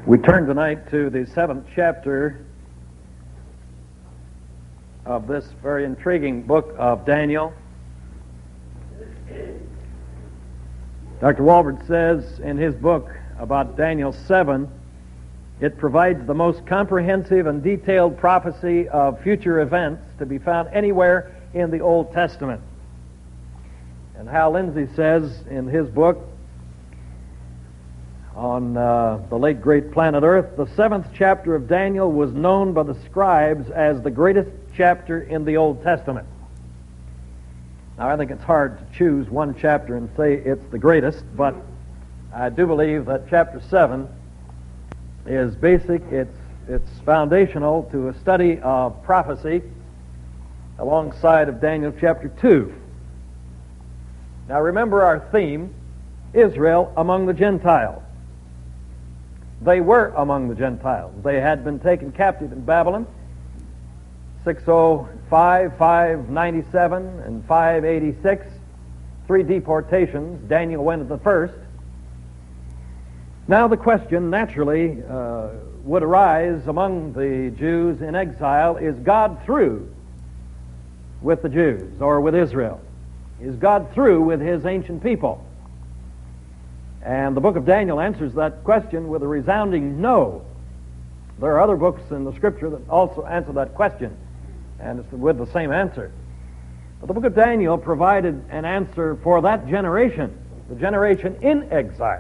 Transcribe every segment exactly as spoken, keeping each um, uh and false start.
We turn tonight to the seventh chapter of this very intriguing book of Daniel. Doctor Walvoord says in his book about Daniel seven, it provides the most comprehensive and detailed prophecy of future events to be found anywhere in the Old Testament. And Hal Lindsey says in his book on uh, the late great planet Earth, the seventh chapter of Daniel was known by the scribes as the greatest chapter in the Old Testament. Now, I think it's hard to choose one chapter and say it's the greatest, but I do believe that chapter seven is basic, it's, it's foundational to a study of prophecy alongside of Daniel chapter two. Now, remember our theme, Israel among the Gentiles. They were among the Gentiles. They had been taken captive in Babylon, six oh five, five ninety-seven, and five eighty-six. Three deportations. Daniel went at the first. Now the question naturally uh, would arise among the Jews in exile, is God through with the Jews or with Israel? Is God through with his ancient people? And the book of Daniel answers that question with a resounding no. There are other books in the Scripture that also answer that question, and it's with the same answer. But the book of Daniel provided an answer for that generation, the generation in exile.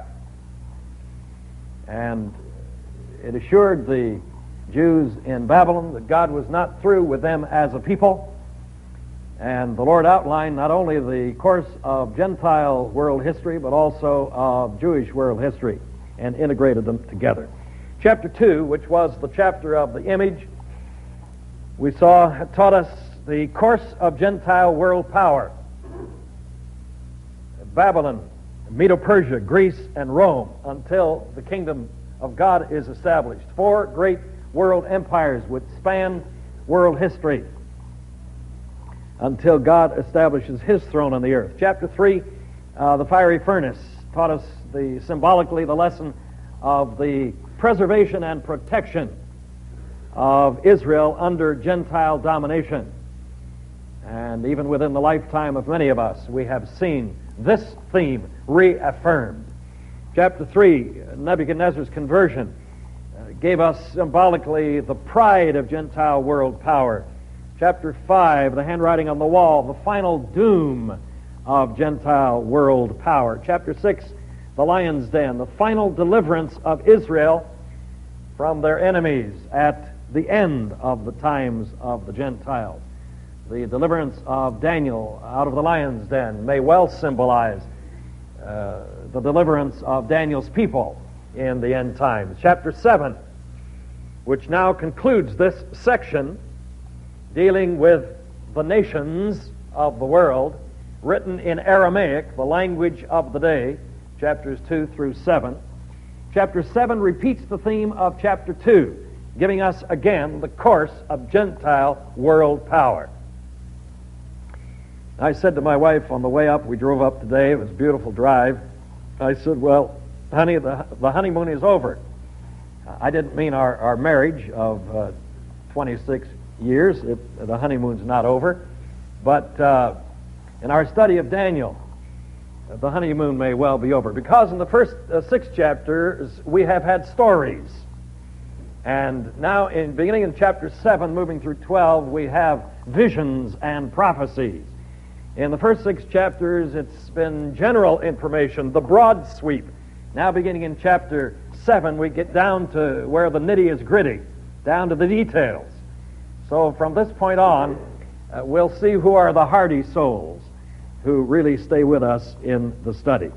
And it assured the Jews in Babylon that God was not through with them as a people. And the Lord outlined not only the course of Gentile world history, but also of Jewish world history, and integrated them together. Chapter two, which was the chapter of the image, we saw, taught us the course of Gentile world power. Babylon, Medo-Persia, Greece, and Rome, until the kingdom of God is established. Four great world empires would span world history until God establishes his throne on the earth. Chapter three, uh, the fiery furnace, taught us the symbolically the lesson of the preservation and protection of Israel under Gentile domination. And even within the lifetime of many of us, we have seen this theme reaffirmed. Chapter three, Nebuchadnezzar's conversion, uh, gave us symbolically the pride of Gentile world power. Chapter five, the handwriting on the wall, the final doom of Gentile world power. Chapter six, the lion's den, the final deliverance of Israel from their enemies at the end of the times of the Gentiles. The deliverance of Daniel out of the lion's den may well symbolize uh, the deliverance of Daniel's people in the end times. Chapter seven, which now concludes this section, dealing with the nations of the world, written in Aramaic, the language of the day, chapters two through seven. Chapter seven repeats the theme of chapter two, giving us again the course of Gentile world power. I said to my wife on the way up, we drove up today, it was a beautiful drive, I said, well, honey, the, the honeymoon is over. I didn't mean our, our marriage of uh, twenty-six years. It, the honeymoon's not over. But uh, in our study of Daniel, the honeymoon may well be over. Because in the first uh, six chapters, we have had stories. And now, in beginning in chapter seven, moving through twelve, we have visions and prophecies. In the first six chapters, it's been general information, the broad sweep. Now, beginning in chapter seven, we get down to where the nitty is gritty, down to the details. So from this point on, uh, we'll see who are the hardy souls who really stay with us in the study.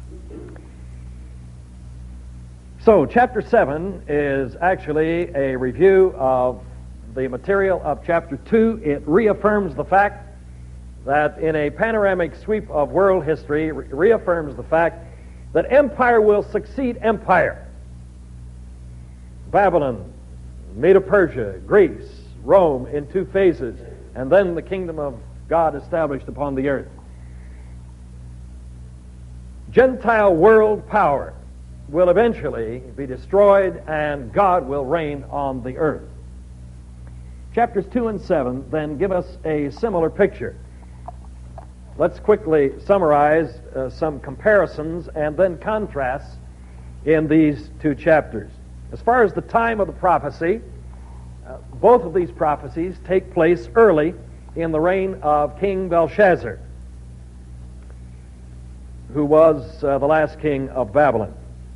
So chapter seven is actually a review of the material of chapter two. It reaffirms the fact that in a panoramic sweep of world history, re- reaffirms the fact that empire will succeed empire. Babylon, Medo-Persia, Greece, Rome in two phases, and then the kingdom of God established upon the earth. Gentile world power will eventually be destroyed and God will reign on the earth. Chapters two and seven then give us a similar picture. Let's quickly summarize uh, some comparisons and then contrasts in these two chapters. As far as the time of the prophecy, uh, both of these prophecies take place early in the reign of King Belshazzar, who was uh, the last king of Babylon.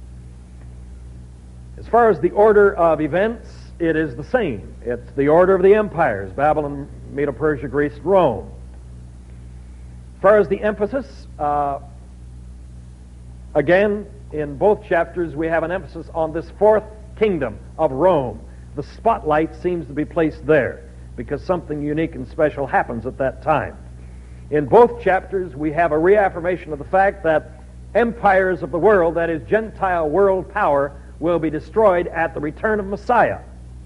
As far as the order of events, it is the same. It's the order of the empires: Babylon, Medo-Persia, Greece, Rome. As far as the emphasis, uh, again, in both chapters we have an emphasis on this fourth kingdom of Rome. The spotlight seems to be placed there because something unique and special happens at that time. In both chapters we have a reaffirmation of the fact that empires of the world, that is Gentile world power, will be destroyed at the return of Messiah.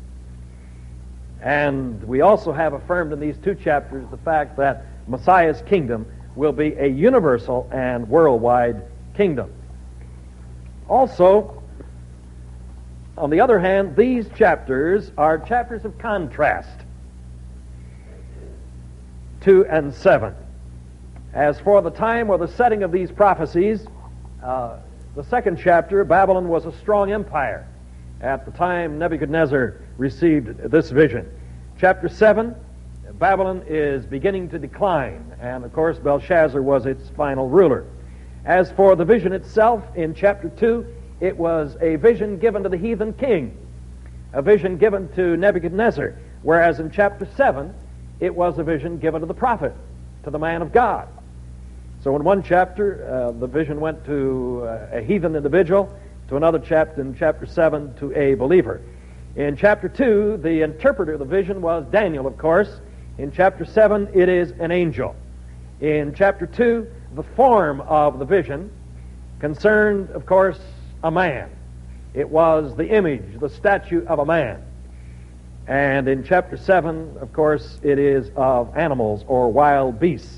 And we also have affirmed in these two chapters the fact that Messiah's kingdom will be a universal and worldwide kingdom. Also, on the other hand, these chapters are chapters of contrast. Two and seven. As for the time or the setting of these prophecies, uh, the second chapter, Babylon was a strong empire at the time Nebuchadnezzar received this vision. Chapter seven, Babylon is beginning to decline, and of course Belshazzar was its final ruler. As for the vision itself, in chapter two, it was a vision given to the heathen king, a vision given to Nebuchadnezzar, whereas in chapter seven, it was a vision given to the prophet, to the man of God. So in one chapter, uh, the vision went to uh, a heathen individual, to another chapter, in chapter seven, to a believer. In chapter two, the interpreter of the vision was Daniel, of course. In chapter seven, it is an angel. In chapter two, the form of the vision concerned, of course, a man. It was the image, the statue of a man. And in chapter seven, of course, it is of animals or wild beasts.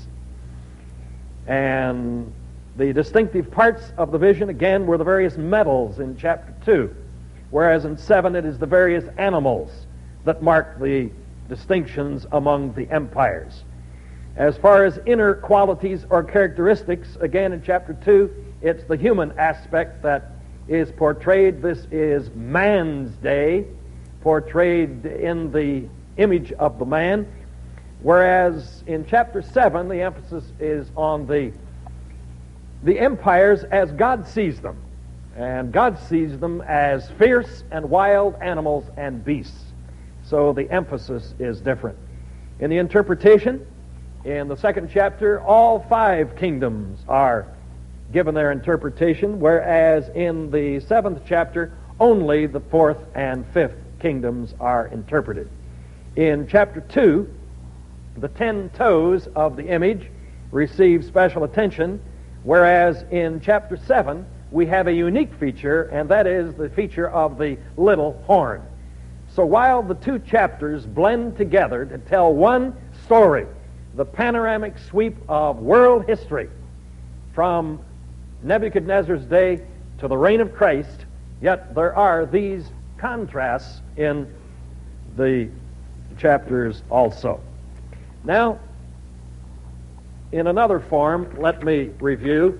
And the distinctive parts of the vision, again, were the various metals in chapter two, whereas in seven it is the various animals that mark the distinctions among the empires. As far as inner qualities or characteristics, again in chapter two, it's the human aspect that is portrayed. This is man's day, portrayed in the image of the man, whereas in chapter seven the emphasis is on the the empires as God sees them, and God sees them as fierce and wild animals and beasts. So the emphasis is different. In the interpretation, in the second chapter, all five kingdoms are given their interpretation, whereas in the seventh chapter, only the fourth and fifth kingdoms are interpreted. In chapter two, the ten toes of the image receive special attention, whereas in chapter seven, we have a unique feature, and that is the feature of the little horn. So while the two chapters blend together to tell one story, the panoramic sweep of world history from Nebuchadnezzar's day to the reign of Christ, yet there are these contrasts in the chapters also. Now, in another form, let me review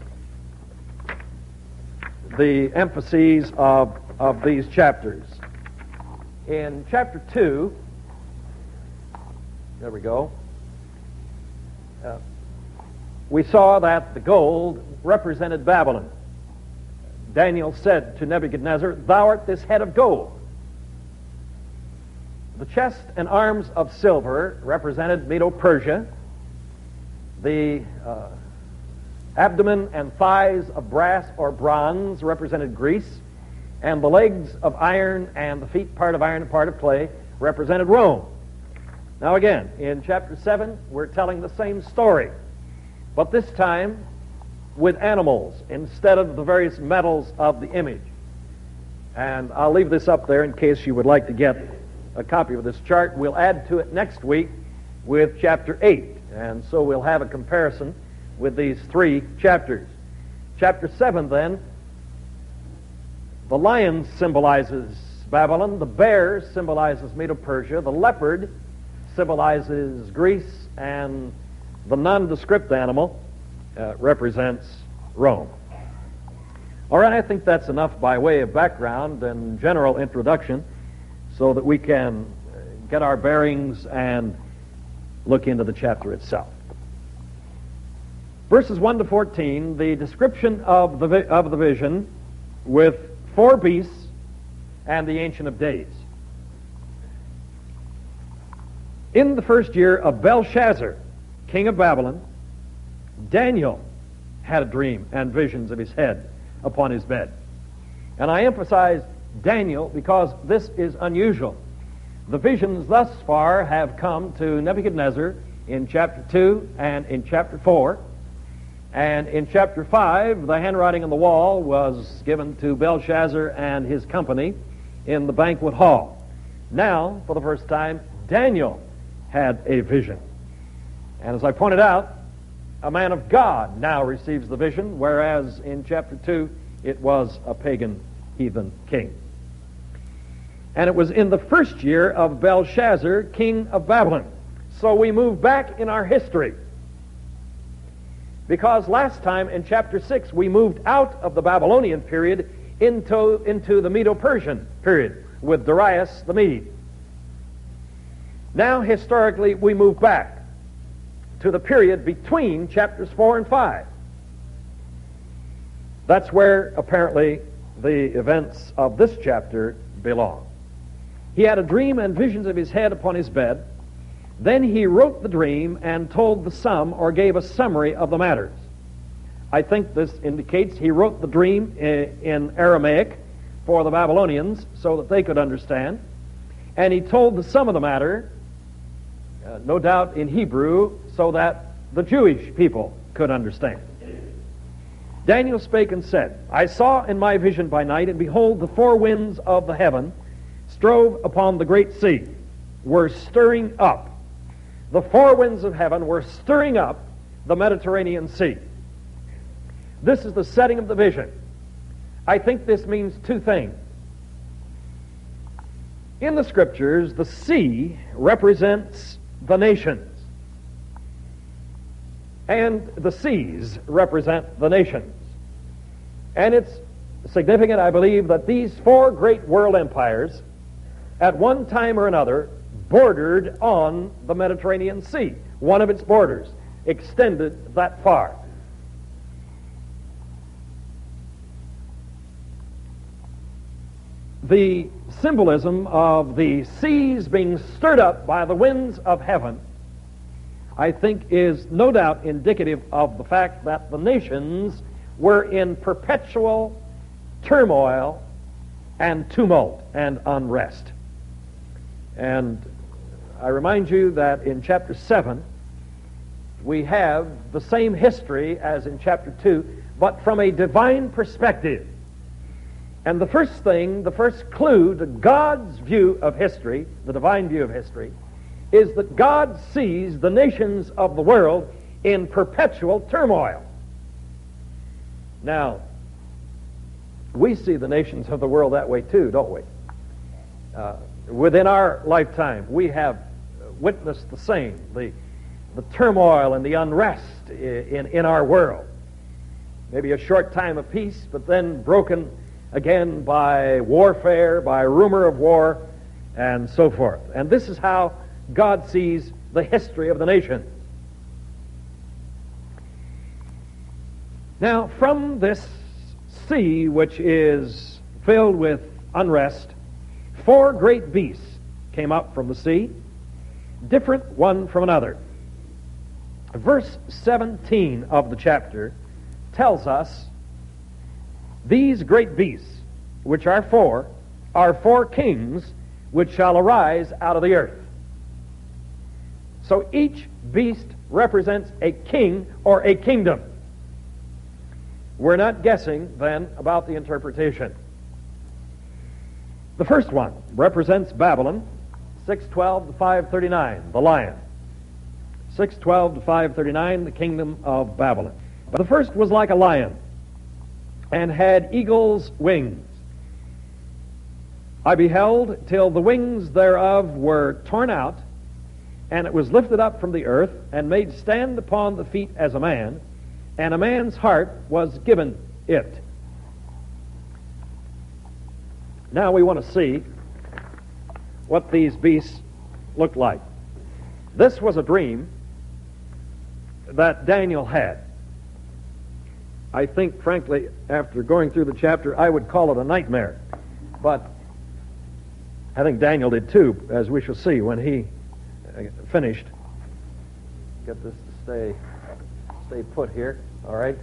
the emphases of, of these chapters. In chapter two, there we go, uh, we saw that the gold represented Babylon. Daniel said to Nebuchadnezzar, "Thou art this head of gold." The chest and arms of silver represented Medo-Persia. The uh, abdomen and thighs of brass or bronze represented Greece. And the legs of iron and the feet, part of iron and part of clay, represented Rome. Now again, in chapter seven, we're telling the same story, but this time with animals instead of the various metals of the image. And I'll leave this up there in case you would like to get a copy of this chart. We'll add to it next week with chapter eight, and so we'll have a comparison with these three chapters. Chapter seven, then, The lion symbolizes Babylon. The bear symbolizes Medo-Persia. The leopard symbolizes Greece. And the nondescript animal uh, represents Rome. All right, I think that's enough by way of background and general introduction so that we can get our bearings and look into the chapter itself. Verses one to fourteen, the description of the, vi- of the vision with four beasts and the Ancient of Days. In the first year of Belshazzar, king of Babylon, Daniel had a dream and visions of his head upon his bed. And I emphasize Daniel because this is unusual. The visions thus far have come to Nebuchadnezzar in chapter two and in chapter four. And in chapter five, the handwriting on the wall was given to Belshazzar and his company in the banquet hall. Now, for the first time, Daniel had a vision. And as I pointed out, a man of God now receives the vision, whereas in chapter two, it was a pagan heathen king. And it was in the first year of Belshazzar, king of Babylon. So we move back in our history. Because last time in chapter six, we moved out of the Babylonian period into, into the Medo-Persian period with Darius the Mede. Now, historically, we move back to the period between chapters four and five. That's where, apparently, the events of this chapter belong. He had a dream and visions of his head upon his bed. Then he wrote the dream and told the sum, or gave a summary of the matters. I think this indicates he wrote the dream in Aramaic for the Babylonians so that they could understand. And he told the sum of the matter, uh, no doubt in Hebrew, so that the Jewish people could understand. Daniel spake and said, I saw in my vision by night, and behold, the four winds of the heaven strove upon the great sea, were stirring up. The four winds of heaven were stirring up the Mediterranean Sea. This is the setting of the vision. I think this means two things. In the Scriptures, the sea represents the nations, and the seas represent the nations. And it's significant, I believe, that these four great world empires, at one time or another, bordered on the Mediterranean Sea. One of its borders extended that far. The symbolism of the seas being stirred up by the winds of heaven, I think, is no doubt indicative of the fact that the nations were in perpetual turmoil and tumult and unrest. And I remind you that in chapter seven, we have the same history as in chapter two, but from a divine perspective. And the first thing, the first clue to God's view of history, the divine view of history, is that God sees the nations of the world in perpetual turmoil. Now, we see the nations of the world that way too, don't we? Uh, within our lifetime, we have witnessed the same, the, the turmoil and the unrest in, in our world. Maybe a short time of peace, but then broken again by warfare, by rumor of war, and so forth. And this is how God sees the history of the nation. Now, from this sea, which is filled with unrest, four great beasts came up from the sea, different one from another. Verse seventeen of the chapter tells us, these great beasts, which are four, are four kings which shall arise out of the earth. So each beast represents a king or a kingdom. We're not guessing, then, about the interpretation. The first one represents Babylon, six twelve to five thirty-nine, the lion. six twelve to five thirty-nine, the kingdom of Babylon. But the first was like a lion, and had eagle's wings. I beheld till the wings thereof were torn out, and it was lifted up from the earth, and made stand upon the feet as a man, and a man's heart was given it. Now we want to see what these beasts looked like. This was a dream that Daniel had. I think, frankly, after going through the chapter, I would call it a nightmare. But I think Daniel did too, as we shall see when he finished. Get this to stay, stay put here, all right?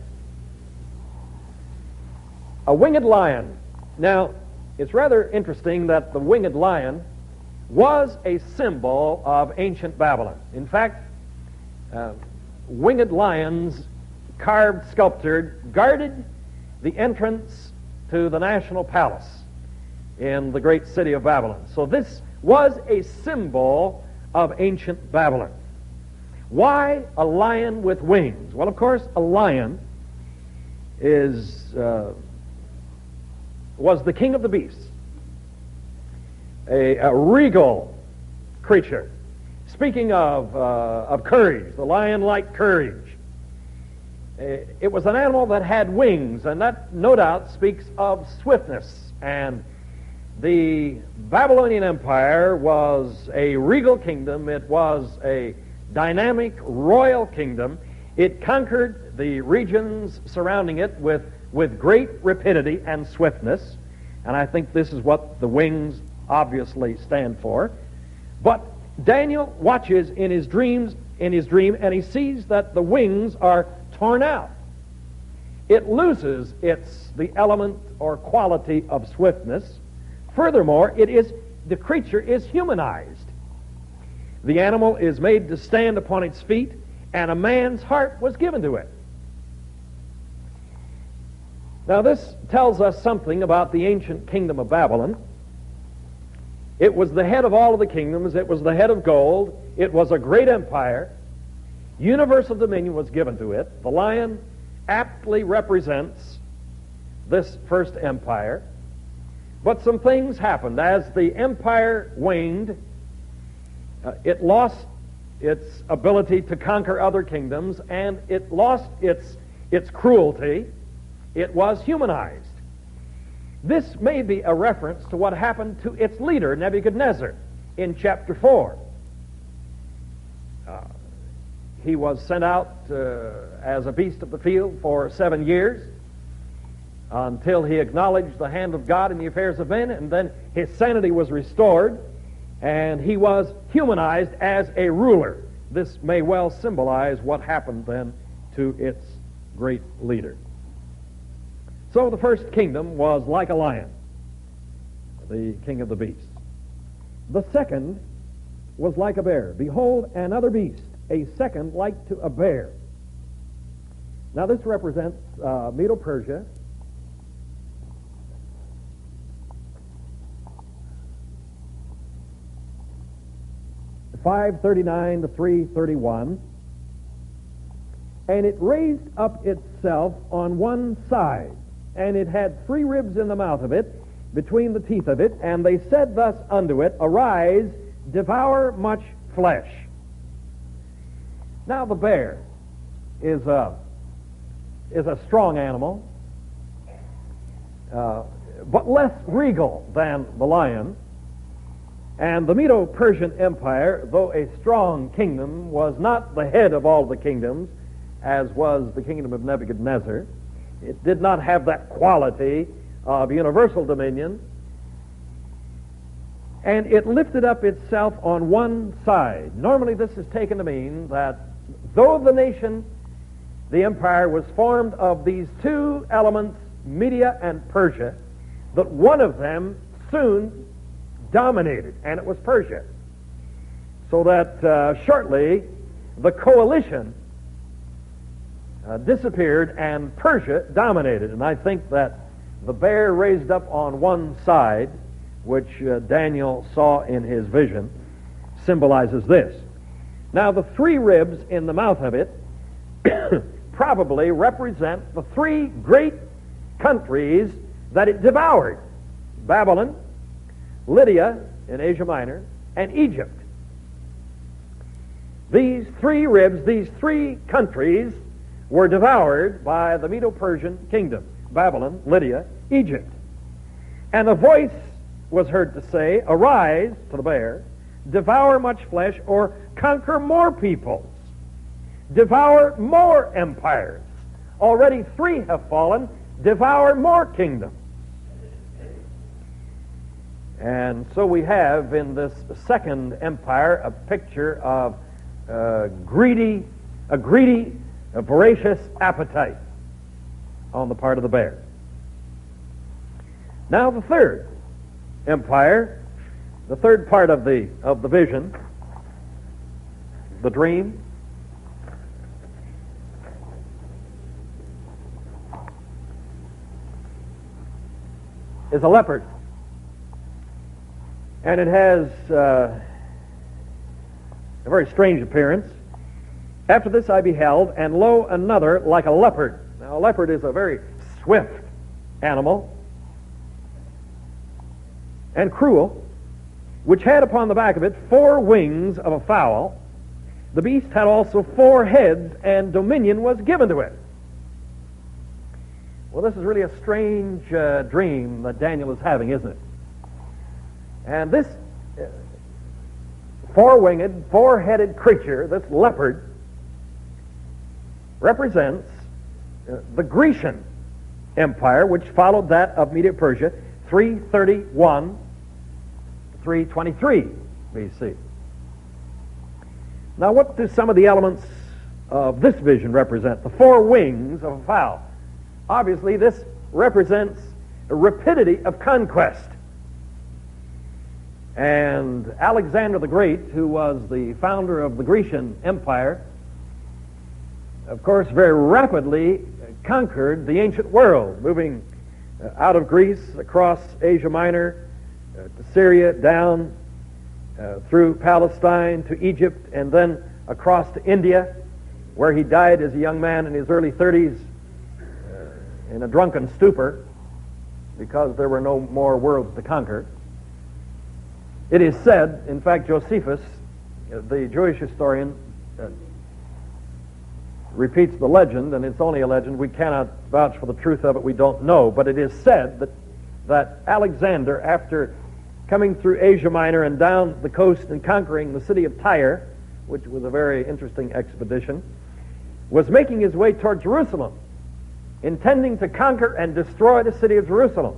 A winged lion. Now, it's rather interesting that the winged lion was a symbol of ancient Babylon. In fact, uh, winged lions, carved, sculptured, guarded the entrance to the national palace in the great city of Babylon. So this was a symbol of ancient Babylon. Why a lion with wings? Well, of course, a lion is uh, was the king of the beasts, a, a regal creature. Speaking of, uh, of courage, the lion-like courage, it was an animal that had wings, and that no doubt speaks of swiftness. And the Babylonian Empire was a regal kingdom. It was a dynamic royal kingdom. It conquered the regions surrounding it with, with great rapidity and swiftness. And I think this is what the wings obviously stand for. But Daniel watches in his dreams, in his dream, and he sees that the wings are torn out. It loses its the element or quality of swiftness. Furthermore, it is the creature is humanized. The animal is made to stand upon its feet, and a man's heart was given to it. Now, this tells us something about the ancient kingdom of Babylon. It was the head of all of the kingdoms. It was the head of gold. It was a great empire. Universal dominion was given to it. The lion aptly represents this first empire. But some things happened. As the empire waned, uh, it lost its ability to conquer other kingdoms, and it lost its, its cruelty. It was humanized. This may be a reference to what happened to its leader, Nebuchadnezzar, in chapter four. Uh, he was sent out uh, as a beast of the field for seven years until he acknowledged the hand of God in the affairs of men, and then his sanity was restored, and he was humanized as a ruler. This may well symbolize what happened then to its great leader. So the first kingdom was like a lion, the king of the beasts. The second was like a bear. Behold, another beast, a second like to a bear. Now this represents uh, Medo-Persia. five thirty-nine to three thirty-one. And it raised up itself on one side, and it had three ribs in the mouth of it, between the teeth of it, and they said thus unto it, Arise, devour much flesh. Now the bear is a, is a strong animal, uh, but less regal than the lion. And the Medo-Persian Empire, though a strong kingdom, was not the head of all the kingdoms, as was the kingdom of Nebuchadnezzar. It did not have that quality of universal dominion. And it lifted up itself on one side. Normally this is taken to mean that though the nation, the empire, was formed of these two elements, Media and Persia, that one of them soon dominated, and it was Persia. So that uh, shortly the coalition uh, disappeared and Persia dominated. And I think that the bear raised up on one side, which uh, Daniel saw in his vision, symbolizes this. Now the three ribs in the mouth of it probably represent the three great countries that it devoured: Babylon, Lydia in Asia Minor, and Egypt. These three ribs, these three countries, were devoured by the Medo-Persian kingdom: Babylon, Lydia, Egypt. And a voice was heard to say, "Arise," to the bear, "devour much flesh," or conquer more peoples, devour more empires. Already three have fallen, devour more kingdoms. And so we have in this second empire a picture of uh, greedy, a greedy, a voracious appetite on the part of the bear. Now the third empire, the third part of the of the vision, the dream, is a leopard. And it has uh, a very strange appearance. After this I beheld, and lo, another like a leopard. Now, a leopard is a very swift animal and cruel, which had upon the back of it four wings of a fowl. The beast had also four heads, and dominion was given to it. Well, this is really a strange uh, dream that Daniel is having, isn't it? And this uh, four-winged, four-headed creature, this leopard, represents uh, the Grecian Empire, which followed that of Medo-Persia, three thirty-one to three twenty-three B C. Now, what do some of the elements of this vision represent? The four wings of a fowl. Obviously, this represents a rapidity of conquest. And Alexander the Great, who was the founder of the Grecian Empire, of course, very rapidly conquered the ancient world, moving uh, out of Greece, across Asia Minor, uh, to Syria, down uh, through Palestine to Egypt, and then across to India, where he died as a young man in his early thirties uh, in a drunken stupor, because there were no more worlds to conquer. It is said, in fact, Josephus, the Jewish historian, uh, repeats the legend, and it's only a legend. We cannot vouch for the truth of it. We don't know. But it is said that, that Alexander, after coming through Asia Minor and down the coast and conquering the city of Tyre, which was a very interesting expedition, was making his way toward Jerusalem, intending to conquer and destroy the city of Jerusalem.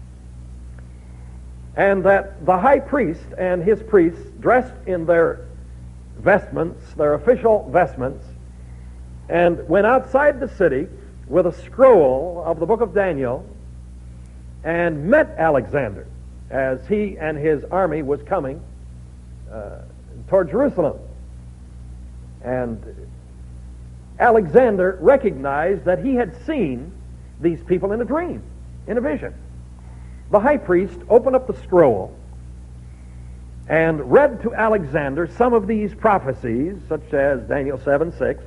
And that the high priest and his priests, dressed in their vestments, their official vestments, and went outside the city with a scroll of the book of Daniel and met Alexander as he and his army was coming uh, toward Jerusalem. And Alexander recognized that he had seen these people in a dream, in a vision. The high priest opened up the scroll and read to Alexander some of these prophecies, such as Daniel seven six,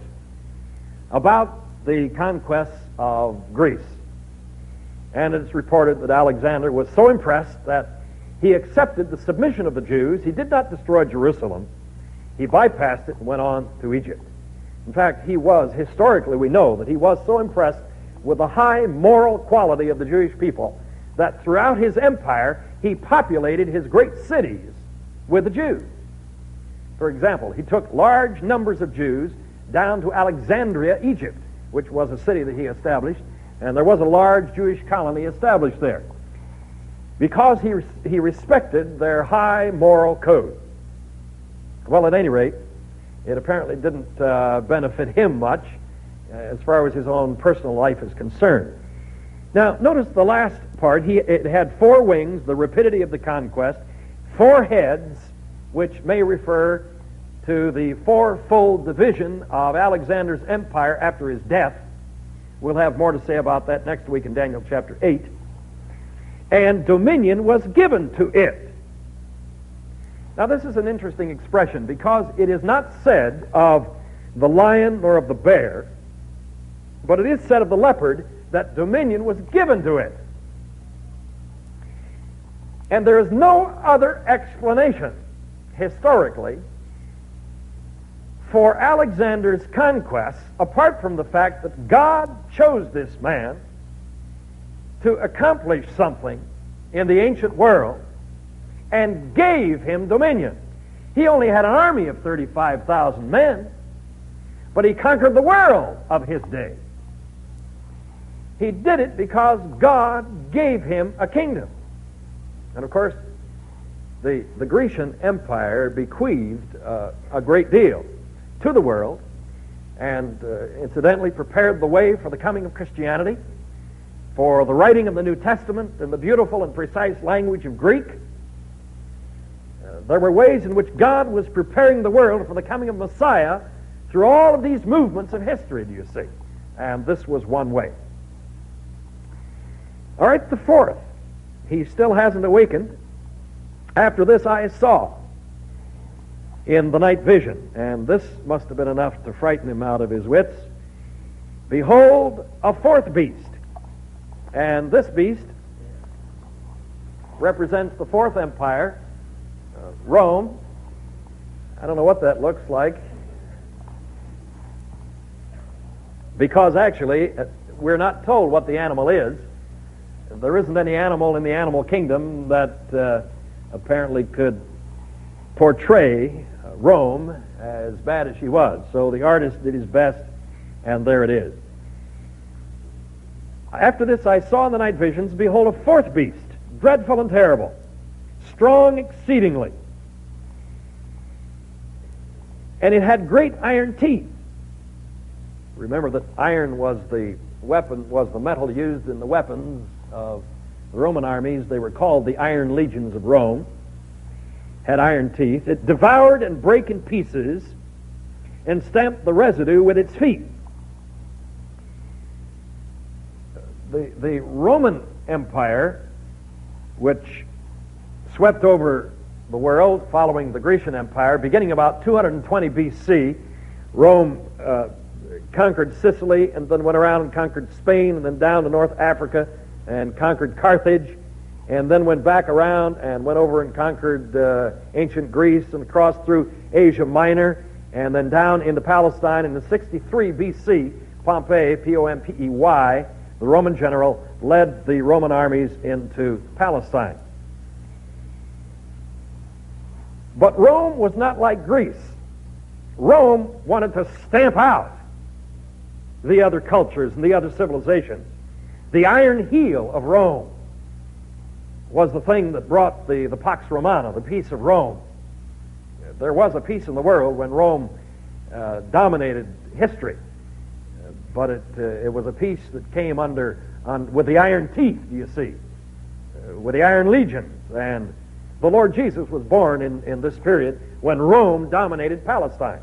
about the conquest of Greece. And it's reported that Alexander was so impressed that he accepted the submission of the Jews. He did not destroy Jerusalem. He bypassed it and went on to Egypt. In fact, he was, historically we know, that he was so impressed with the high moral quality of the Jewish people that throughout his empire, he populated his great cities with the Jews. For example, he took large numbers of Jews down to Alexandria, Egypt, which was a city that he established, and there was a large Jewish colony established there, because he, he respected their high moral code. Well, at any rate, it apparently didn't uh, benefit him much uh, as far as his own personal life is concerned. Now, notice the last part. He, it had four wings, the rapidity of the conquest, four heads, which may refer to the fourfold division of Alexander's empire after his death. We'll have more to say about that next week in Daniel chapter eight. And dominion was given to it. Now, this is an interesting expression, because it is not said of the lion nor of the bear, but it is said of the leopard that dominion was given to it. And there is no other explanation, historically, for Alexander's conquests, apart from the fact that God chose this man to accomplish something in the ancient world and gave him dominion. He only had an army of thirty-five thousand men, but he conquered the world of his day. He did it because God gave him a kingdom. And of course, the, the Grecian Empire bequeathed uh, a great deal to the world, and uh, incidentally prepared the way for the coming of Christianity, for the writing of the New Testament in the beautiful and precise language of Greek. Uh, there were ways in which God was preparing the world for the coming of Messiah through all of these movements of history, do you see? And this was one way. All right, the fourth. He still hasn't awakened. After this I saw in the night vision, and this must have been enough to frighten him out of his wits. Behold, a fourth beast. And this beast represents the fourth empire, uh, Rome. I don't know what that looks like, because actually uh, we're not told what the animal is. There isn't any animal in the animal kingdom that uh, apparently could portray uh, Rome as bad as she was. So the artist did his best, and there it is. After this I saw in the night visions, behold, a fourth beast, dreadful and terrible, strong exceedingly. And it had great iron teeth. Remember that iron was the weapon, was the metal used in the weapons of the Roman armies. They were called the Iron Legions of Rome. Had iron teeth. It devoured and brake in pieces and stamped the residue with its feet. The, the Roman Empire, which swept over the world following the Grecian Empire, beginning about two hundred twenty B C, Rome uh, conquered Sicily and then went around and conquered Spain and then down to North Africa and conquered Carthage, and then went back around and went over and conquered uh, ancient Greece and crossed through Asia Minor and then down into Palestine. In the sixty-three B C, Pompey, P O M P E Y, the Roman general, led the Roman armies into Palestine. But Rome was not like Greece. Rome wanted to stamp out the other cultures and the other civilizations. The iron heel of Rome was the thing that brought the, the Pax Romana, the peace of Rome. There was a peace in the world when Rome uh, dominated history, but it, uh, it was a peace that came under on, with the iron teeth, you see, uh, with the iron legions. And the Lord Jesus was born in, in this period when Rome dominated Palestine.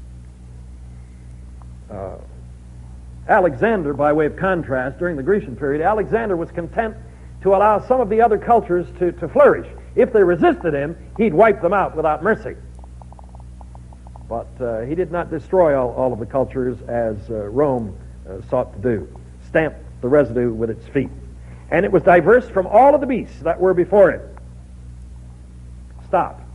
Uh, Alexander, by way of contrast, during the Grecian period, Alexander was content to allow some of the other cultures to, to flourish. If they resisted him, he'd wipe them out without mercy. But uh, he did not destroy all, all of the cultures as uh, Rome uh, sought to do. Stamp the residue with its feet. And it was diverse from all of the beasts that were before it. Stop.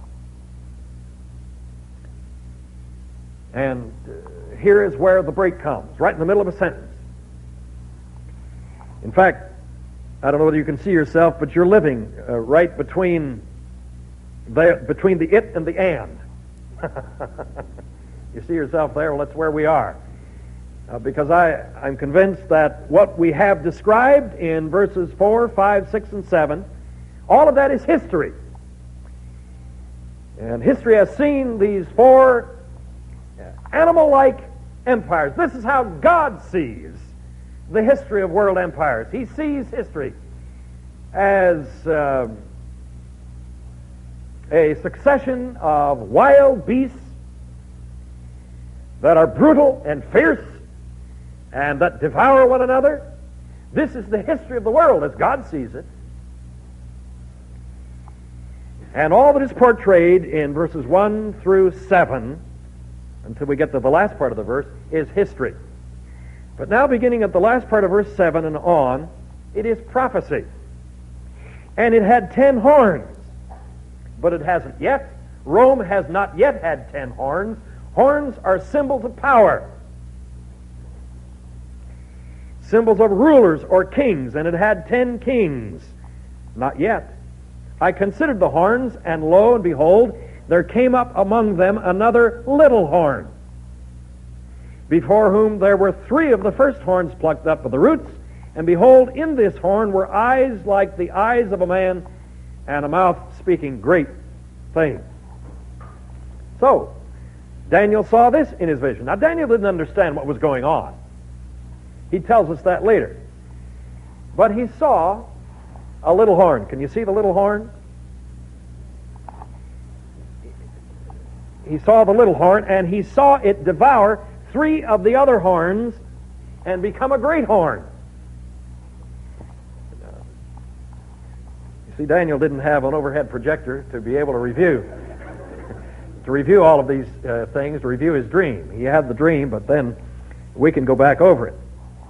And uh, here is where the break comes, right in the middle of a sentence. In fact, I don't know whether you can see yourself, but you're living uh, right between the, between the it and the and. You see yourself there? Well, that's where we are. Uh, because I, I'm convinced that what we have described in verses four, five, six, and seven, all of that is history. And history has seen these four animal-like empires. This is how God sees the history of world empires. He sees history as uh, a succession of wild beasts that are brutal and fierce and that devour one another. This is the history of the world as God sees it. And all that is portrayed in verses one through seven, until we get to the last part of the verse, is history. But now beginning at the last part of verse seven and on, it is prophecy. And it had ten horns, but it hasn't yet. Rome has not yet had ten horns. Horns are symbols of power, symbols of rulers or kings, and it had ten kings. Not yet. I considered the horns, and lo, and behold, there came up among them another little horn, before whom there were three of the first horns plucked up of the roots. And behold, in this horn were eyes like the eyes of a man, and a mouth speaking great things. So, Daniel saw this in his vision. Now, Daniel didn't understand what was going on. He tells us that later. But he saw a little horn. Can you see the little horn? He saw the little horn, and he saw it devour three of the other horns and become a great horn. You see, Daniel didn't have an overhead projector to be able to review. to review all of these uh, things, to review his dream. He had the dream, but then we can go back over it.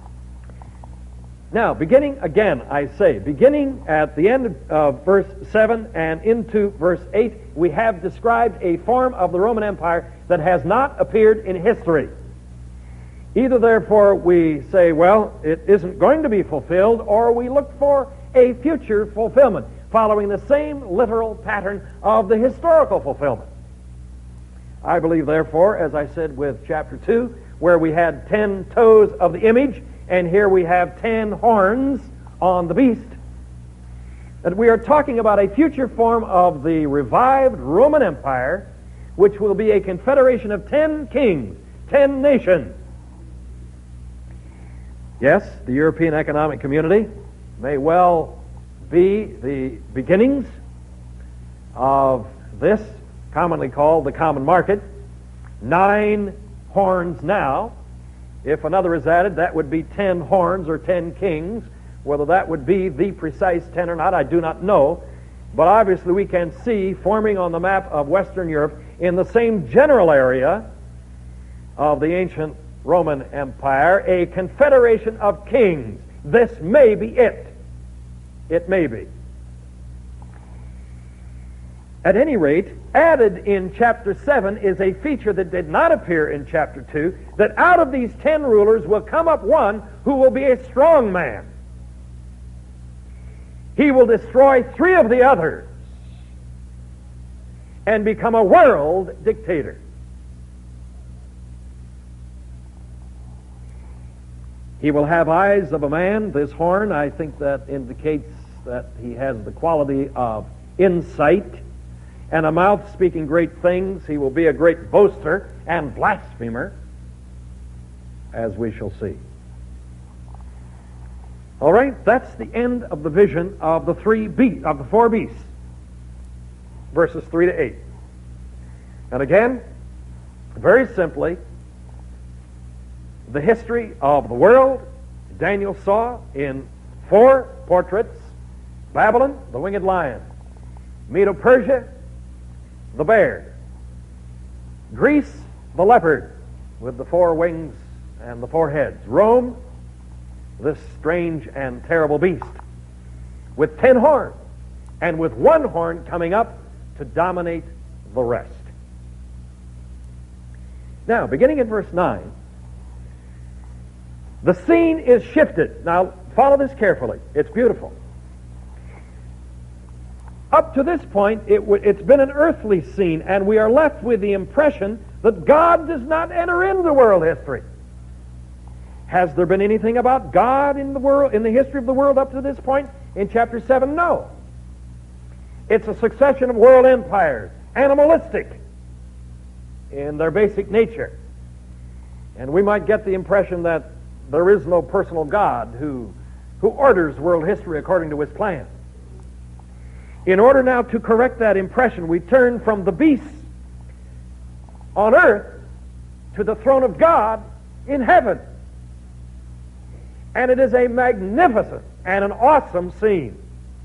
Now, beginning again, I say, beginning at the end of verse seven and into verse eight, we have described a form of the Roman Empire that has not appeared in history. Either, therefore, we say, well, it isn't going to be fulfilled, or we look for a future fulfillment, following the same literal pattern of the historical fulfillment. I believe, therefore, as I said with chapter two, where we had ten toes of the image, and here we have ten horns on the beast, that we are talking about a future form of the revived Roman Empire, which will be a confederation of ten kings, ten nations. Yes, the European Economic Community may well be the beginnings of this, commonly called the common market. Nine horns now. If another is added, that would be ten horns or ten kings. Whether that would be the precise ten or not, I do not know. But obviously we can see forming on the map of Western Europe in the same general area of the ancient Roman Empire, a confederation of kings. This may be it. It may be. At any rate, added in chapter seven is a feature that did not appear in chapter two, that out of these ten rulers will come up one who will be a strong man. He will destroy three of the others and become a world dictator. He will have eyes of a man. This horn, I think that indicates that he has the quality of insight, and a mouth speaking great things. He will be a great boaster and blasphemer, as we shall see. All right, that's the end of the vision of the three beasts, of the four beasts, verses three to eight. And again, very simply, the history of the world Daniel saw in four portraits: Babylon, the winged lion; Medo-Persia, the bear; Greece, the leopard with the four wings and the four heads; Rome, this strange and terrible beast with ten horns, and with one horn coming up to dominate the rest. Now, beginning at verse nine, the scene is shifted. Now, follow this carefully. It's beautiful. Up to this point, it w- it's been an earthly scene, and we are left with the impression that God does not enter into world history. Has there been anything about God in the world, in the history of the world up to this point? In chapter seven, no. It's a succession of world empires, animalistic in their basic nature. And we might get the impression that there is no personal God who, who orders world history according to his plan. In order now to correct that impression, we turn from the beasts on earth to the throne of God in heaven. And it is a magnificent and an awesome scene.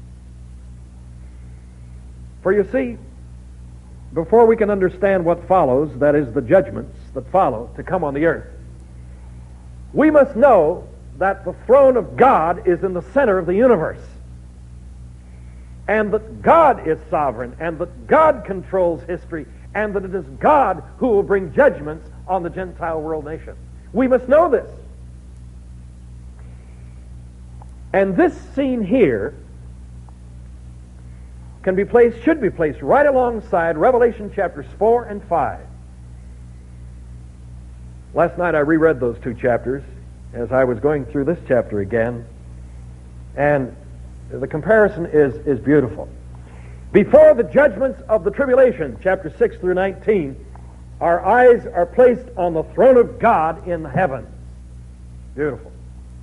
For you see, before we can understand what follows, that is the judgments that follow to come on the earth, we must know that the throne of God is in the center of the universe. and that God is sovereign, and that God controls history, and that it is God who will bring judgments on the Gentile world nation. We must know this. And this scene here can be placed, should be placed right alongside Revelation chapters four and five. Last night I reread those two chapters as I was going through this chapter again, and the comparison is, is beautiful. Before the judgments of the tribulation, chapter six through nineteen, our eyes are placed on the throne of God in heaven. Beautiful.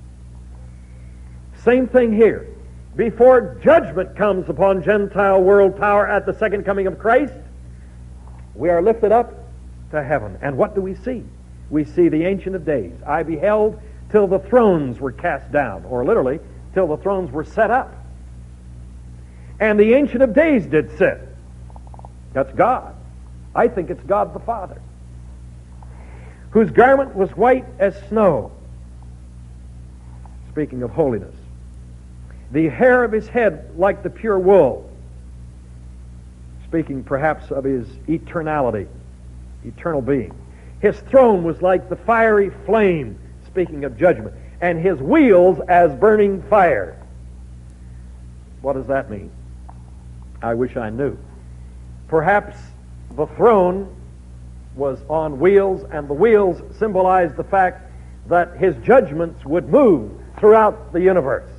Same thing here. Before judgment comes upon Gentile world power at the second coming of Christ, we are lifted up to heaven. And what do we see? We see the Ancient of Days. I beheld till the thrones were cast down, or literally, till the thrones were set up. And the Ancient of Days did sit. That's God. I think it's God the Father, whose garment was white as snow. Speaking of holiness. The hair of his head like the pure wool. Speaking perhaps of his eternality, eternal being. His throne was like the fiery flame, speaking of judgment, and his wheels as burning fire. What does that mean? I wish I knew. Perhaps the throne was on wheels, and the wheels symbolized the fact that his judgments would move throughout the universe.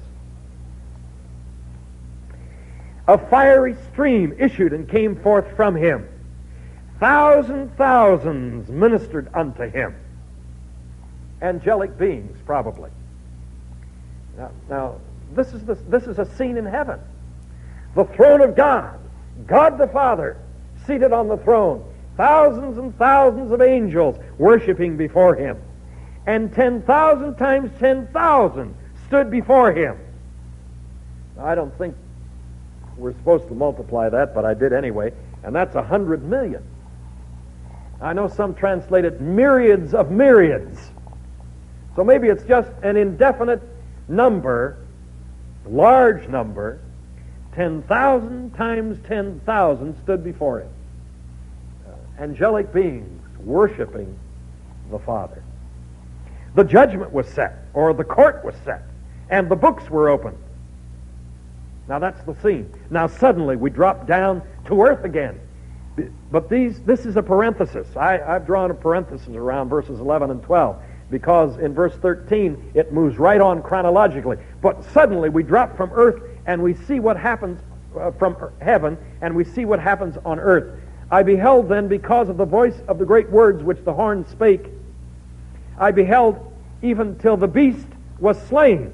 A fiery stream issued and came forth from him. Thousand thousands ministered unto him. Angelic beings, probably. Now, now this is the, this is a scene in heaven. The throne of God, God the Father, seated on the throne. Thousands and thousands of angels worshiping before him. And ten thousand times ten thousand stood before him. Now, I don't think we're supposed to multiply that, but I did anyway, and that's a hundred million. I know some translate it myriads of myriads. So maybe it's just an indefinite number, large number. ten thousand times ten thousand stood before him. Uh, angelic beings worshiping the Father. The judgment was set, or the court was set, and the books were opened. Now that's the scene. Now suddenly we drop down to earth again. But these, this is a parenthesis. I, I've drawn a parenthesis around verses eleven and twelve because in verse thirteen it moves right on chronologically. But suddenly we drop from earth and we see what happens uh, from heaven, and we see what happens on earth. I beheld then, because of the voice of the great words which the horn spake, I beheld even till the beast was slain,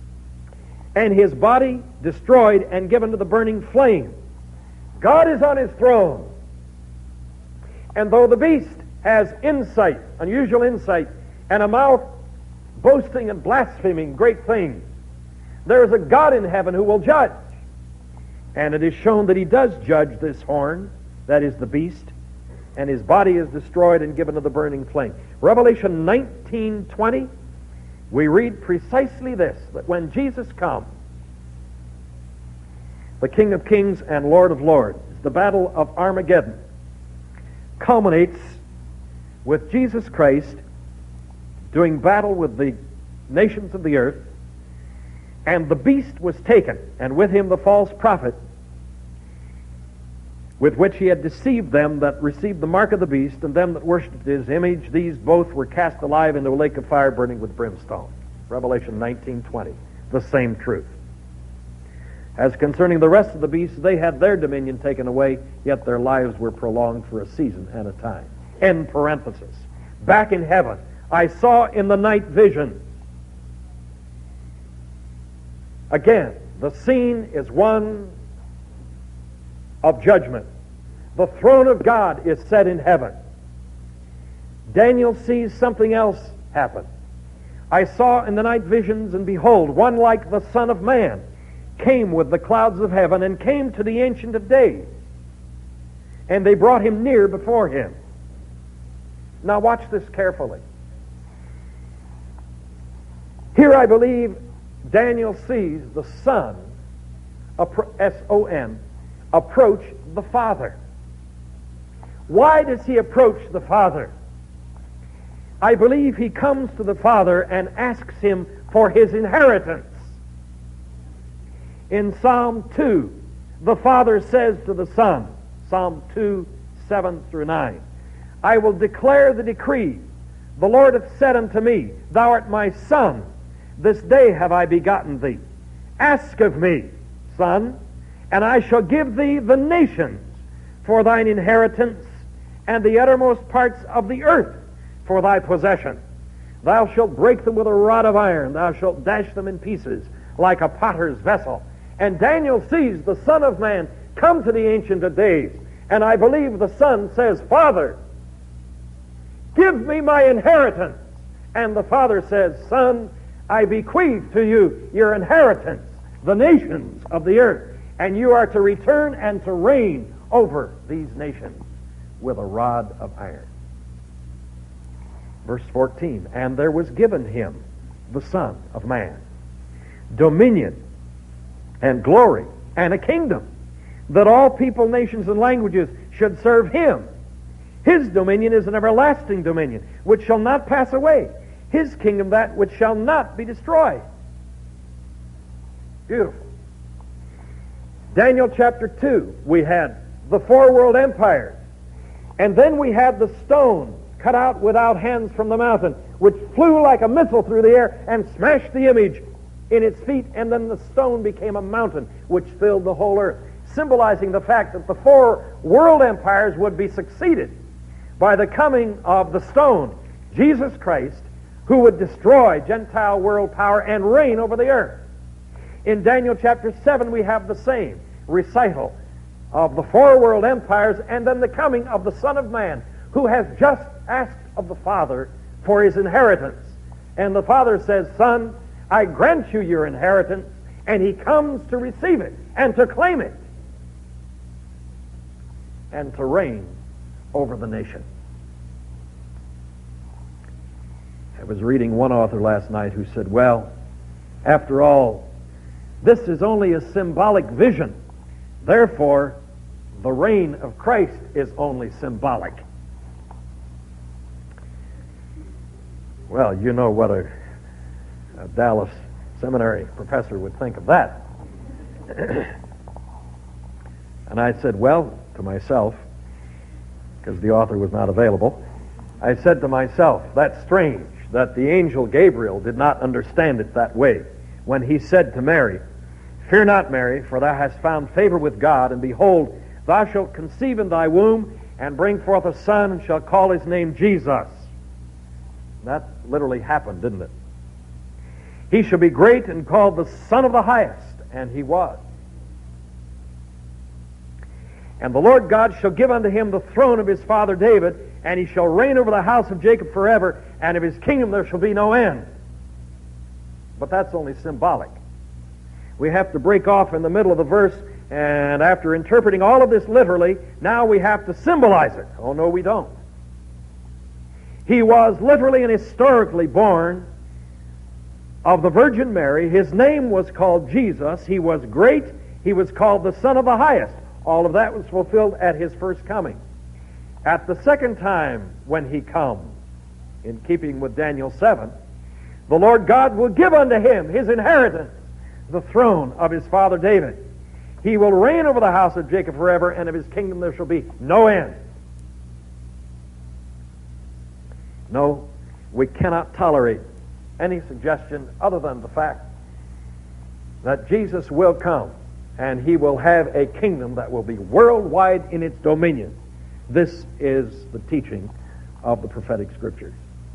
and his body destroyed and given to the burning flame. God is on his throne. And though the beast has insight, unusual insight, and a mouth boasting and blaspheming great things, there is a God in heaven who will judge. And it is shown that he does judge this horn, that is the beast, and his body is destroyed and given to the burning flame. Revelation nineteen twenty, we read precisely this, that when Jesus comes, the King of Kings and Lord of Lords, the battle of Armageddon culminates with Jesus Christ doing battle with the nations of the earth, and the beast was taken, and with him the false prophet, with which he had deceived them that received the mark of the beast, and them that worshipped his image. These both were cast alive into a lake of fire burning with brimstone. Revelation nineteen twenty, the same truth. As concerning the rest of the beasts, they had their dominion taken away, yet their lives were prolonged for a season and a time. End parenthesis. Back in heaven, I saw in the night vision. Again, the scene is one of judgment. The throne of God is set in heaven. Daniel sees something else happen. I saw in the night visions, and behold, one like the Son of Man came with the clouds of heaven, and came to the Ancient of Days. And they brought him near before him. Now watch this carefully. Here I believe Daniel sees the Son S O N, approach the Father. Why does he approach the Father? I believe he comes to the Father and asks him for his inheritance. In Psalm two, the Father says to the Son, Psalm two, seven through nine, I will declare the decree. The Lord hath said unto me, Thou art my Son. This day have I begotten thee. Ask of me, Son, and I shall give thee the nations for thine inheritance, and the uttermost parts of the earth for thy possession. Thou shalt break them with a rod of iron. Thou shalt dash them in pieces like a potter's vessel. And Daniel sees the Son of Man come to the Ancient of Days. And I believe the Son says, Father, give me my inheritance. And the Father says, Son, I bequeath to you your inheritance, the nations of the earth. And you are to return and to reign over these nations with a rod of iron. Verse fourteen, and there was given him, the Son of Man, dominion and glory and a kingdom, that all people, nations, and languages should serve him. His dominion is an everlasting dominion, which shall not pass away. His kingdom that which shall not be destroyed. Beautiful. Daniel chapter two, we had the four world empires. And then we had the stone cut out without hands from the mountain, which flew like a missile through the air and smashed the image in its feet, and then the stone became a mountain which filled the whole earth, symbolizing the fact that the four world empires would be succeeded by the coming of the stone, Jesus Christ, who would destroy Gentile world power and reign over the earth. In Daniel chapter seven, we have the same recital of the four world empires and then the coming of the Son of Man, who has just asked of the Father for his inheritance. And the Father says, Son, I grant you your inheritance, and he comes to receive it and to claim it and to reign over the nation. I was reading one author last night who said, well, after all, this is only a symbolic vision. Therefore, the reign of Christ is only symbolic. Well, you know what a, a Dallas seminary professor would think of that. And I said, well, to myself, because the author was not available, I said to myself, that's strange that the angel Gabriel did not understand it that way when he said to Mary, Fear not, Mary, for thou hast found favor with God, and behold, thou shalt conceive in thy womb, and bring forth a son, and shalt call his name Jesus. That literally happened, didn't it? He shall be great and called the Son of the Highest, and he was. And the Lord God shall give unto him the throne of his father David, and he shall reign over the house of Jacob forever, and of his kingdom there shall be no end. But that's only symbolic. We have to break off in the middle of the verse, and after interpreting all of this literally, now we have to symbolize it. Oh, no, we don't. He was literally and historically born of the Virgin Mary. His name was called Jesus. He was great. He was called the Son of the Highest. All of that was fulfilled at his first coming. At the second time when he comes, in keeping with Daniel seven, the Lord God will give unto him his inheritance, the throne of his father David. He will reign over the house of Jacob forever, and of his kingdom there shall be no end. No, we cannot tolerate any suggestion other than the fact that Jesus will come, and he will have a kingdom that will be worldwide in its dominion. This is the teaching of the prophetic scriptures.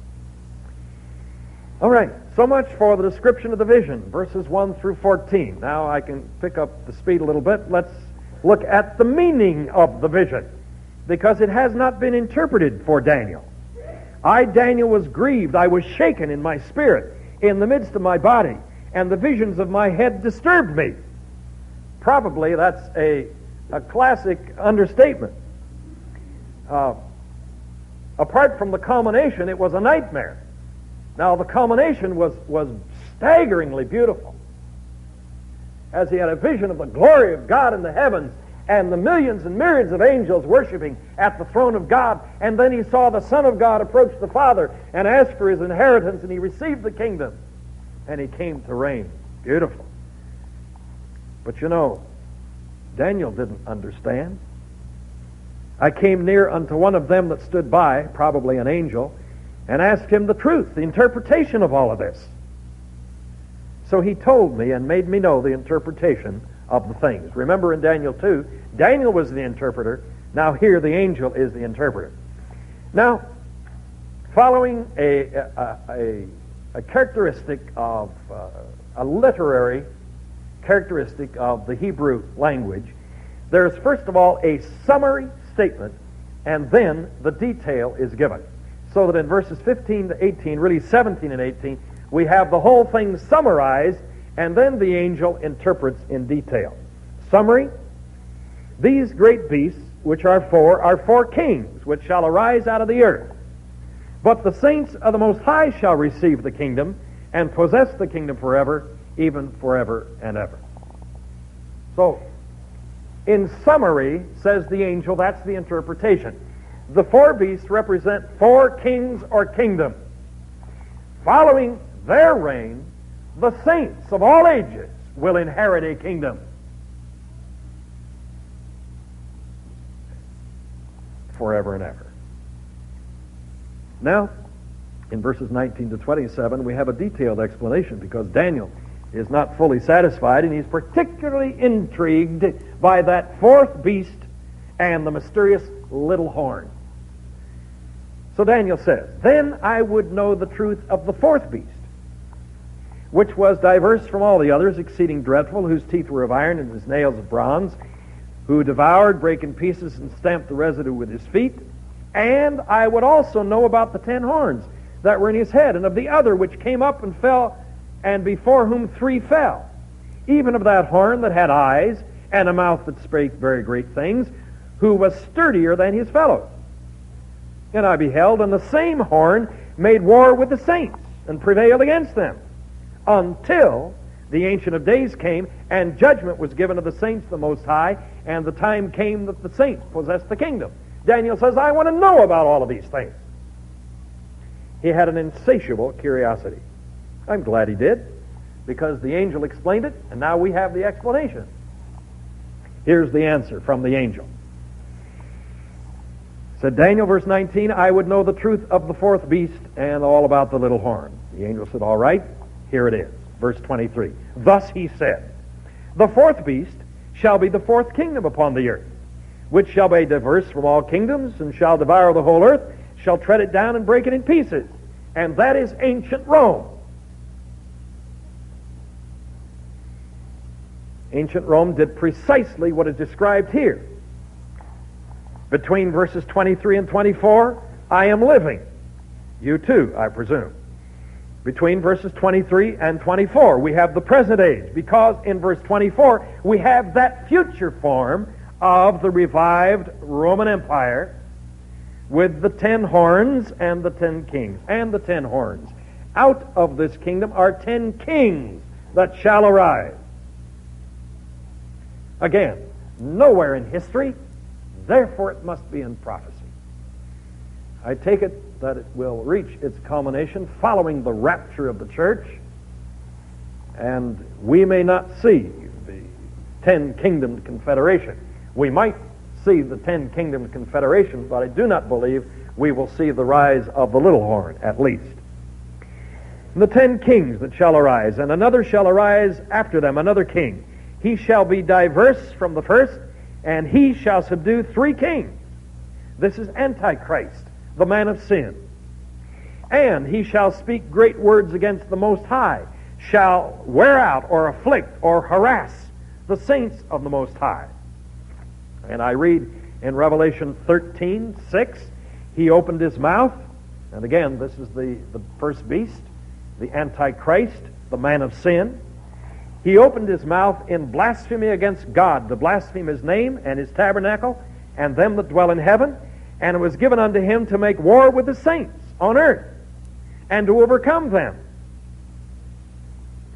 All right, so much for the description of the vision, verses one through fourteen. Now I can pick up the speed a little bit. Let's look at the meaning of the vision, because it has not been interpreted for Daniel. I, Daniel, was grieved. I was shaken in my spirit, in the midst of my body, and the visions of my head disturbed me. Probably that's a, a classic understatement. Uh, apart from the culmination, it was a nightmare. Now, the culmination was, was staggeringly beautiful. as he had a vision of the glory of God in the heavens and the millions and myriads of angels worshiping at the throne of God. And then he saw the Son of God approach the Father and ask for his inheritance, and he received the kingdom, and he came to reign. Beautiful. But you know, Daniel didn't understand. I came near unto one of them that stood by, probably an angel, and asked him the truth, the interpretation of all of this. So he told me and made me know the interpretation of the things. Remember in Daniel two, Daniel was the interpreter. Now here the angel is the interpreter. Now, following a, a, a, a characteristic of, uh, a literary characteristic of the Hebrew language, there's first of all a summary statement, and then the detail is given. So that in verses fifteen to eighteen, really seventeen and eighteen, we have the whole thing summarized, and then the angel interprets in detail. Summary: these great beasts, which are four, are four kings, which shall arise out of the earth. But the saints of the Most High shall receive the kingdom, and possess the kingdom forever, even forever and ever. So, in summary, says the angel, that's the interpretation. The four beasts represent four kings or kingdoms. Following their reign, the saints of all ages will inherit a kingdom. Forever and ever. Now, in verses nineteen to twenty-seven, we have a detailed explanation, because Daniel is not fully satisfied, and he's particularly intrigued by that fourth beast and the mysterious little horn. So Daniel says, "Then I would know the truth of the fourth beast, which was diverse from all the others, exceeding dreadful, whose teeth were of iron and his nails of bronze, who devoured, brake in pieces, and stamped the residue with his feet. And I would also know about the ten horns that were in his head, and of the other which came up and fell, and before whom three fell, even of that horn that had eyes, and a mouth that spake very great things, who was sturdier than his fellows. And I beheld, and the same horn made war with the saints, and prevailed against them, until the Ancient of Days came, and judgment was given to the saints of the Most High, and the time came that the saints possessed the kingdom." Daniel says, I want to know about all of these things. He had an insatiable curiosity. I'm glad he did, because the angel explained it, and now we have the explanation. Here's the answer from the angel. Said Daniel, verse nineteen, "I would know the truth of the fourth beast and all about the little horn." The angel said, all right, here it is. Verse twenty-three, "Thus he said, the fourth beast shall be the fourth kingdom upon the earth, which shall be diverse from all kingdoms, and shall devour the whole earth, shall tread it down and break it in pieces. And that is ancient Rome." Ancient Rome did precisely what is described here. Between verses twenty-three and twenty-four, I am living. You too, I presume. Between verses twenty-three and twenty-four, we have the present age, because in verse twenty-four, we have that future form of the revived Roman Empire with the ten horns and the ten kings. And the ten horns. Out of this kingdom are ten kings that shall arise. Again, nowhere in history, therefore it must be in prophecy. I take it that it will reach its culmination following the rapture of the church, and we may not see the ten kingdom confederation. We might see the ten kingdom confederation, but I do not believe we will see the rise of the little horn, at least. The ten kings that shall arise, and another shall arise after them, another king. He shall be diverse from the first, and he shall subdue three kings. This is Antichrist, the man of sin. And he shall speak great words against the Most High, shall wear out or afflict or harass the saints of the Most High. And I read in Revelation thirteen six, he opened his mouth, and again, this is the, the first beast, the Antichrist, the man of sin. He opened his mouth in blasphemy against God, to blaspheme his name and his tabernacle, and them that dwell in heaven. And it was given unto him to make war with the saints on earth, and to overcome them.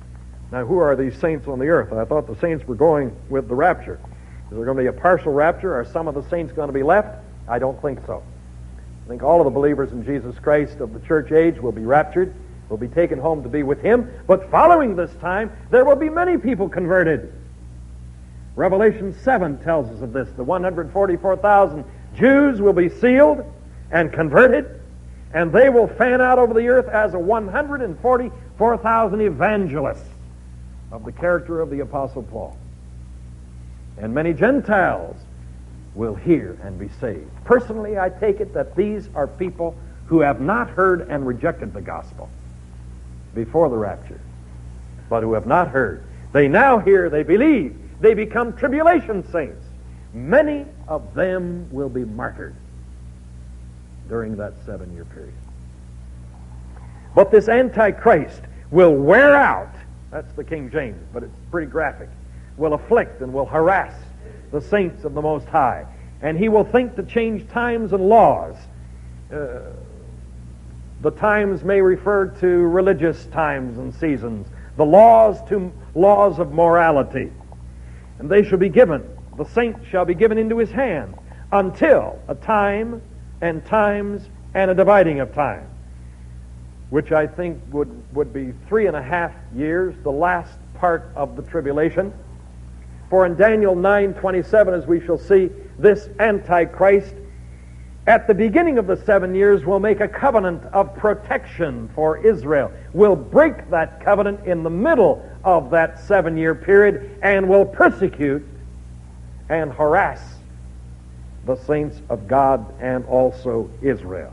Now, who are these saints on the earth? I thought the saints were going with the rapture. Is there going to be a partial rapture? Are some of the saints going to be left? I don't think so. I think all of the believers in Jesus Christ of the church age will be raptured, will be taken home to be with Him. But following this time, there will be many people converted. Revelation seven tells us of this. The one hundred forty-four thousand Jews will be sealed and converted, and they will fan out over the earth as a one hundred forty-four thousand evangelists of the character of the Apostle Paul. And many Gentiles will hear and be saved. Personally, I take it that these are people who have not heard and rejected the gospel before the rapture, but who have not heard. They now hear, they believe, they become tribulation saints. Many of them will be martyred during that seven-year period. But this Antichrist will wear out, that's the King James, but it's pretty graphic, will afflict and will harass the saints of the Most High. And he will think to change times and laws. Uh, the times may refer to religious times and seasons. The laws to laws of morality. And they shall be given, the saints shall be given into his hand until a time and times and a dividing of time, which I think would, would be three and a half years, the last part of the tribulation. For in Daniel nine twenty-seven, as we shall see, this Antichrist, at the beginning of the seven years, will make a covenant of protection for Israel, will break that covenant in the middle of that seven-year period, and will persecute and harass the saints of God and also Israel.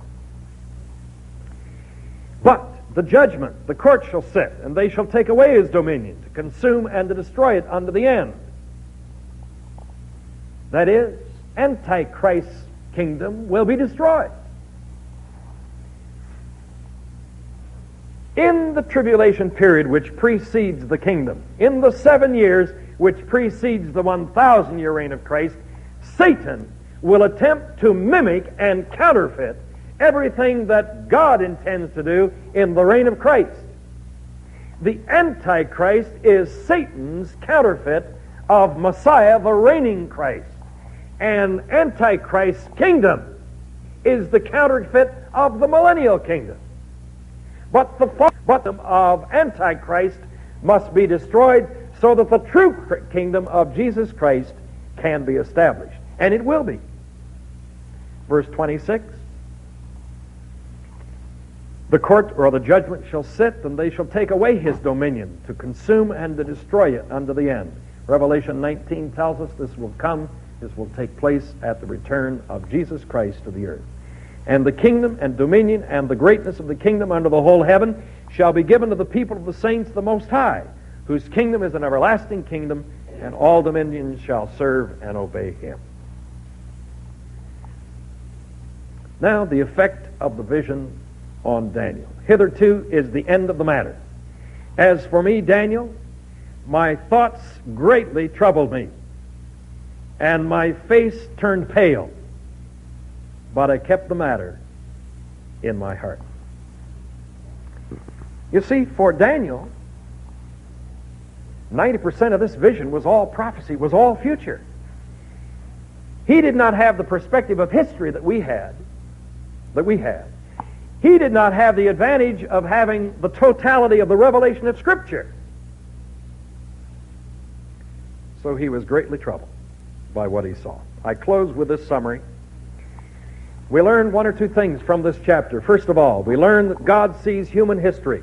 But the judgment, the court shall sit, and they shall take away his dominion, to consume and to destroy it unto the end. That is, Antichrist's kingdom will be destroyed. In the tribulation period which precedes the kingdom, in the seven years which precedes the one thousand year reign of Christ, Satan will attempt to mimic and counterfeit everything that God intends to do in the reign of Christ. The Antichrist is Satan's counterfeit of Messiah, the reigning Christ. And Antichrist's kingdom is the counterfeit of the millennial kingdom. But the bottom of Antichrist must be destroyed so that the true kingdom of Jesus Christ can be established. And it will be. Verse twenty-six. The court or the judgment shall sit, and they shall take away his dominion, to consume and to destroy it unto the end. Revelation nineteen tells us this will come, this will take place at the return of Jesus Christ to the earth. And the kingdom and dominion and the greatness of the kingdom under the whole heaven shall be given to the people of the saints of the Most High, whose kingdom is an everlasting kingdom, and all dominions shall serve and obey him. Now the effect of the vision on Daniel. Hitherto is the end of the matter. As for me, Daniel, my thoughts greatly troubled me, and my face turned pale, but I kept the matter in my heart. You see, for Daniel, ninety percent of this vision was all prophecy, was all future. He did not have the perspective of history that we had, that we had. He did not have the advantage of having the totality of the revelation of Scripture. So he was greatly troubled by what he saw. I close with this summary. We learn one or two things from this chapter. First of all, we learn that God sees human history.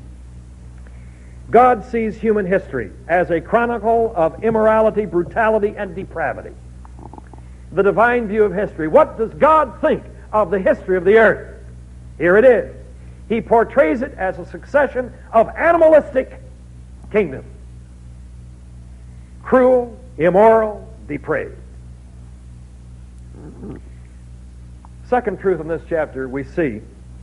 God sees human history as a chronicle of immorality, brutality, and depravity. The divine view of history. What does God think of the history of the earth? Here it is. He portrays it as a succession of animalistic kingdoms. Cruel, immoral, depraved. Second truth in this chapter, we see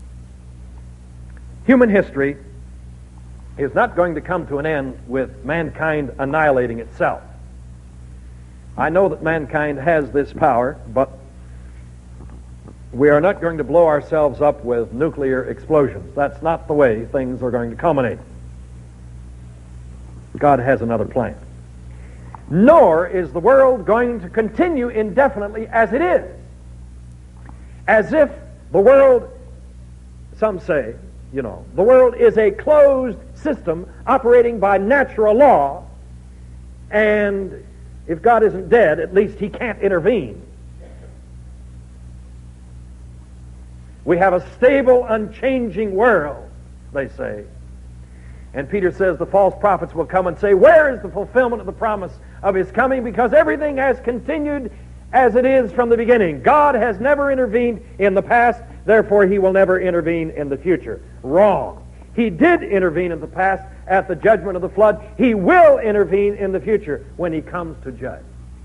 human history is not going to come to an end with mankind annihilating itself. I know that mankind has this power, but we are not going to blow ourselves up with nuclear explosions. That's not the way things are going to culminate. God has another plan. Nor is the world going to continue indefinitely as it is. As if the world, some say, you know, the world is a closed system operating by natural law, and if God isn't dead, at least he can't intervene. We have a stable, unchanging world, they say. And Peter says the false prophets will come and say, where is the fulfillment of the promise of his coming? Because everything has continued as it is from the beginning. God has never intervened in the past, therefore he will never intervene in the future. Wrong. He did intervene in the past at the judgment of the flood. He will intervene in the future when he comes to judge.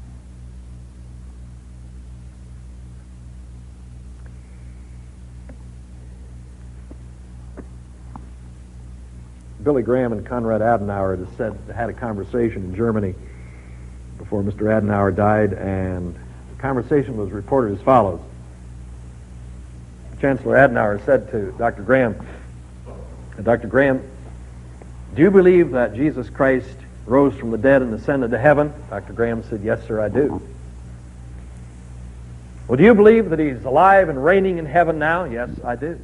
Billy Graham and Konrad Adenauer had said, had a conversation in Germany before Mister Adenauer died, and the conversation was reported as follows. Chancellor Adenauer said to Doctor Graham, Doctor Graham, do you believe that Jesus Christ rose from the dead and ascended to heaven? Doctor Graham said, yes, sir, I do. Well, do you believe that he's alive and reigning in heaven now? Yes, I do.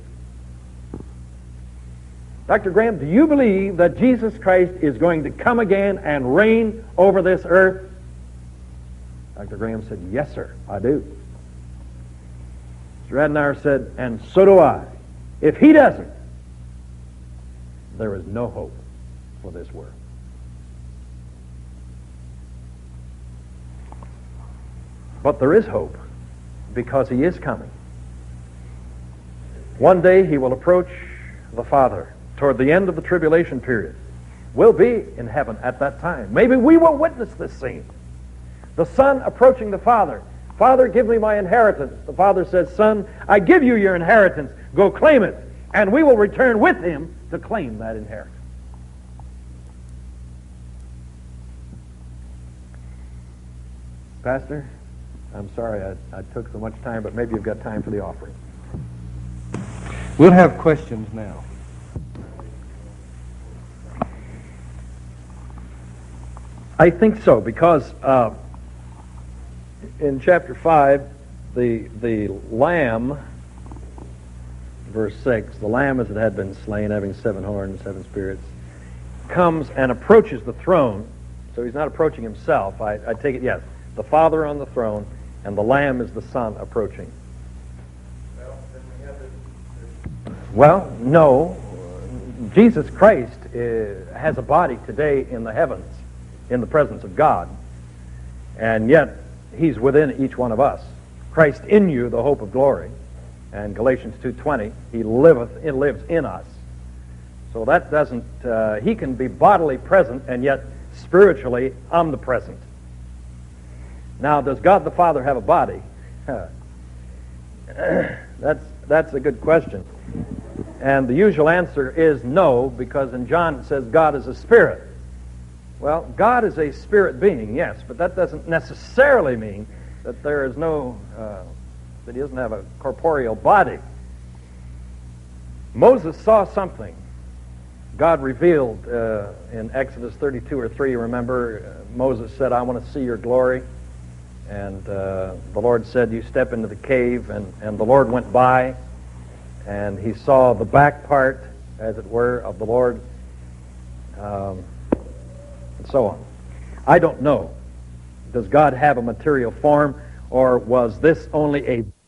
Doctor Graham, do you believe that Jesus Christ is going to come again and reign over this earth? Doctor Graham said, yes, sir, I do. Mister Adenauer said, and so do I. If he doesn't, there is no hope for this world. But there is hope, because he is coming. One day he will approach the Father toward the end of the tribulation period. We'll be in heaven at that time. Maybe we will witness this scene. The Son approaching the Father. Father, give me my inheritance. The Father says, Son, I give you your inheritance. Go claim it. And we will return with him to claim that inheritance. Pastor, I'm sorry I, I took so much time, but maybe you've got time for the offering. We'll have questions now. I think so, because uh, in chapter five, the the lamb, verse six, the lamb as it had been slain, having seven horns, seven spirits, comes and approaches the throne. So he's not approaching himself. I, I take it, yes, the Father on the throne, and the lamb is the Son approaching. Well, then we have this. Well, no. Jesus Christ is, has a body today in the heavens, in the presence of God, and yet he's within each one of us. Christ in you, the hope of glory, and Galatians two twenty, he liveth, it lives in us. So that doesn't, uh, he can be bodily present and yet spiritually omnipresent. Now, does God the Father have a body? that's that's a good question, and the usual answer is no, because in John it says God is a spirit. Well, God is a spirit being, yes, but that doesn't necessarily mean that there is no, uh, that he doesn't have a corporeal body. Moses saw something. God revealed uh, in Exodus thirty-two or three, remember, uh, Moses said, I want to see your glory. And uh, the Lord said, you step into the cave, and, and the Lord went by, and he saw the back part, as it were, of the Lord. Um, and so on. I don't know. Does God have a material form, or was this only a